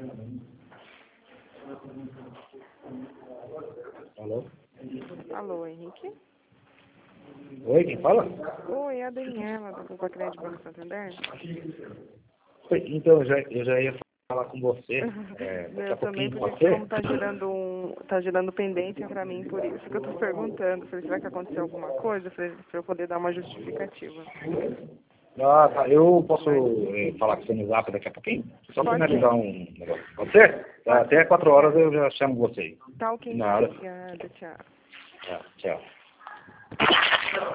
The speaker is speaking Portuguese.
Alô? Alô, Henrique? Oi, quem fala? Oi, é a Daniela, do Culpa Crédito Banco Santander. Oi, então, eu já ia falar com você. Daqui a Eu também, pouquinho, pode porque ser? como tá gerando pendência pra mim, por isso que eu tô perguntando. Falei, será que aconteceu alguma coisa? Pra eu poder dar uma justificativa. Ah, tá. Eu posso falar com você no Zap daqui a pouquinho? Só para Pode finalizar ser. um negócio. Pode ser? Até 4 horas eu já chamo você aí. Tá ok, Na hora. obrigada, tchau. Tá, tchau.